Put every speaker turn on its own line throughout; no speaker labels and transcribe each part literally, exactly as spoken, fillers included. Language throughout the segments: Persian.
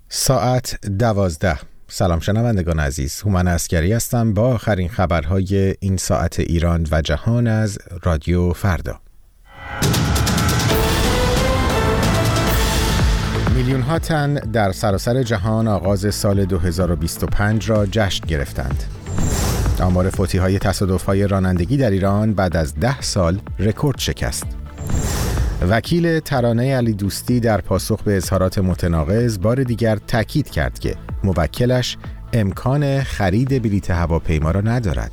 ساعت دوازده. سلام شنوندگان عزیز، هومن عسکری هستم با آخرین خبرهای این ساعت ایران و جهان از رادیو فردا. میلیون ها تن در سراسر جهان آغاز سال دو هزار و بیست و پنج را جشن گرفتند. آمار فوتی‌های تصادف‌های رانندگی در ایران بعد از ده سال رکورد شکست. وکیل ترانه علی دوستی در پاسخ به اظهارات متناقض بار دیگر تاکید کرد که موکلش امکان خرید بلیط هواپیما را ندارد.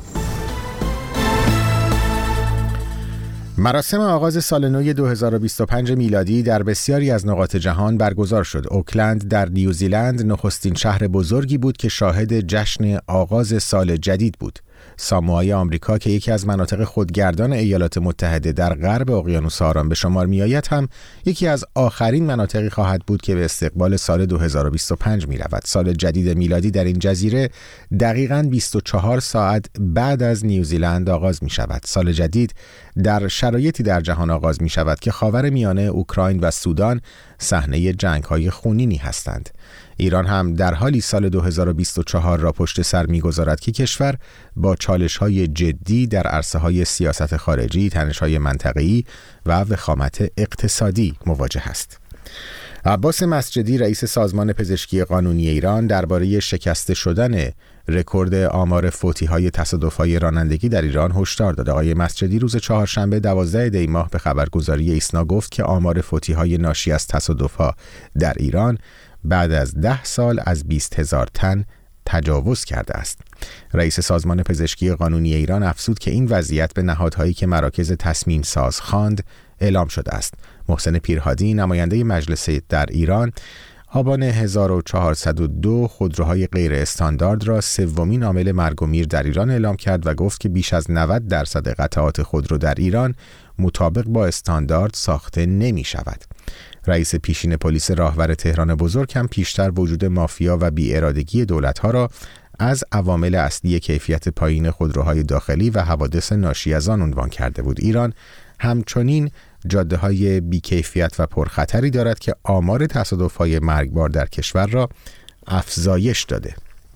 مراسم آغاز سال نو دو هزار و بیست و پنج میلادی در بسیاری از نقاط جهان برگزار شد. اوکلند در نیوزیلند نخستین شهر بزرگی بود که شاهد جشن آغاز سال جدید بود. ساموآی آمریکا که یکی از مناطق خودگردان ایالات متحده در غرب اقیانوس آرام به شمار می‌آید هم یکی از آخرین مناطقی خواهد بود که به استقبال سال دو هزار و بیست و پنج می‌رود. سال جدید میلادی در این جزیره دقیقاً بیست و چهار ساعت بعد از نیوزیلند آغاز می‌شود. سال جدید در شرایطی در جهان آغاز می‌شود که خاورمیانه، اوکراین و سودان صحنه جنگ‌های خونینی هستند. ایران هم در حالی سال دو هزار و بیست و چهار را پشت سر می‌گذارد که کشور با چالش‌های جدی در عرصه‌های سیاست خارجی، تنش‌های منطقه‌ای و وخامت اقتصادی مواجه است. عباس مسجدی رئیس سازمان پزشکی قانونی ایران درباره شکسته شدن رکورد آمار فوتی‌های تصادف‌های رانندگی در ایران هشدار داد. آقای مسجدی روز چهارشنبه دوازده دی ماه به خبرگزاری ایسنا گفت که آمار فوتی‌های ناشی از تصادف‌ها در ایران بعد از ده سال از بیست هزار تن تجاوز کرده است. رئیس سازمان پزشکی قانونی ایران افزود که این وضعیت به نهادهایی که مراکز تصمیم ساز خواند اعلام شده است. محسن پیرهادی نماینده مجلس در ایران آبان هزار و چهارصد و دو خودروهای غیر استاندارد را سومین عامل مرگ و میر در ایران اعلام کرد و گفت که بیش از نود درصد قطعات خودرو در ایران مطابق با استاندارد ساخته نمی شود. رئیس پیشین پلیس راهور تهران بزرگ هم پیشتر وجود مافیا و بی‌ارادگی دولت‌ها را از عوامل اصلی کیفیت پایین خودروهای داخلی و حوادث ناشی از آن عنوان کرده بود. ایران همچنین جاده‌های بی‌کیفیت و پرخطری دارد که آمار تصادف‌های مرگبار در کشور را افزایش داده.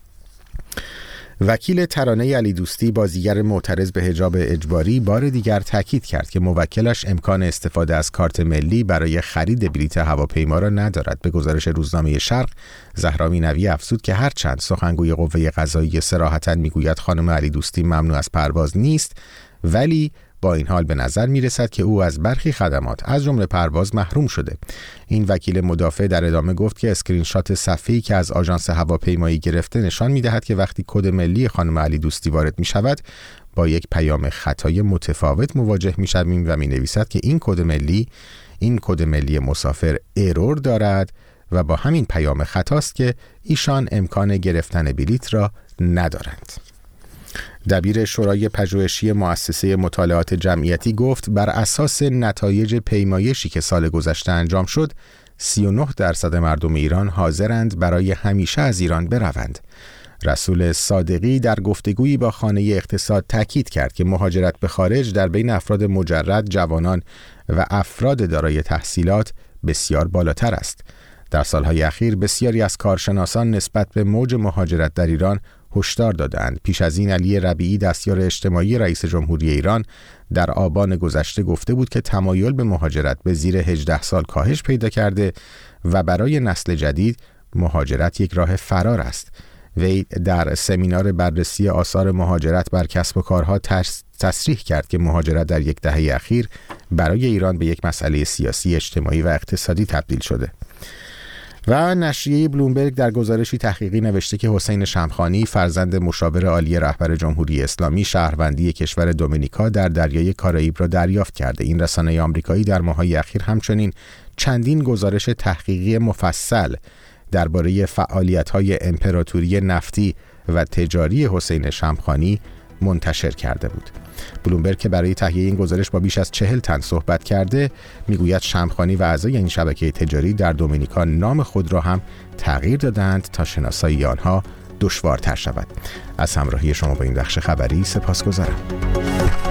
وکیل ترانه علی دوستی بازیگر معترض به حجاب اجباری بار دیگر تاکید کرد که موکلش امکان استفاده از کارت ملی برای خرید بلیط هواپیما را ندارد. به گزارش روزنامه شرق، زهرا مینوی افزود که هرچند سخنگوی قوه قضاییه صراحتاً میگوید خانم علی دوستی ممنوع از پرواز نیست، ولی با این حال به نظر می رسد که او از برخی خدمات از جمله پرواز محروم شده. این وکیل مدافع در ادامه گفت که اسکرین شات صفحه‌ای که از آژانس هواپیمایی گرفته نشان می دهد که وقتی کد ملی خانم علی دوستی وارد می شود با یک پیام خطای متفاوت مواجه می شویم و می نویسد که این کد ملی این کد ملی مسافر ایرور دارد و با همین پیام خطاست که ایشان امکان گرفتن بلیط را ندارند. دبیر شورای پژوهشی مؤسسه مطالعات جمعیتی گفت بر اساس نتایج پیمایشی که سال گذشته انجام شد، سی و نه درصد مردم ایران حاضرند برای همیشه از ایران بروند. رسول صادقی در گفتگویی با خانه اقتصاد تاکید کرد که مهاجرت به خارج در بین افراد مجرد، جوانان و افراد دارای تحصیلات بسیار بالاتر است. در سالهای اخیر بسیاری از کارشناسان نسبت به موج مهاجرت در ایران هشدار دادند. پیش از این علی ربیعی دستیار اجتماعی رئیس جمهوری ایران در آبان گذشته گفته بود که تمایل به مهاجرت به زیر هجده سال کاهش پیدا کرده و برای نسل جدید مهاجرت یک راه فرار است. وی در سمینار بررسی آثار مهاجرت بر کسب و کارها تصریح کرد که مهاجرت در یک دهه اخیر برای ایران به یک مسئله سیاسی، اجتماعی و اقتصادی تبدیل شده. و نشریه بلومبرگ در گزارشی تحقیقی نوشته که حسین شمخانی فرزند مشاور عالی رهبر جمهوری اسلامی شهروندی کشور دومینیکا در دریای کارائیب را دریافت کرده. این رسانه آمریکایی در ماه‌های اخیر همچنین چندین گزارش تحقیقی مفصل درباره فعالیت‌های امپراتوری نفتی و تجاری حسین شمخانی منتشر کرده بود. بلومبرگ که برای تهیه این گزارش با بیش از چهل تن صحبت کرده میگوید شمخانی و اعضای این شبکه تجاری در دومینیکا نام خود را هم تغییر دادند تا شناسایی آنها دشوارتر شود. از همراهی شما با این بخش خبری سپاسگزارم.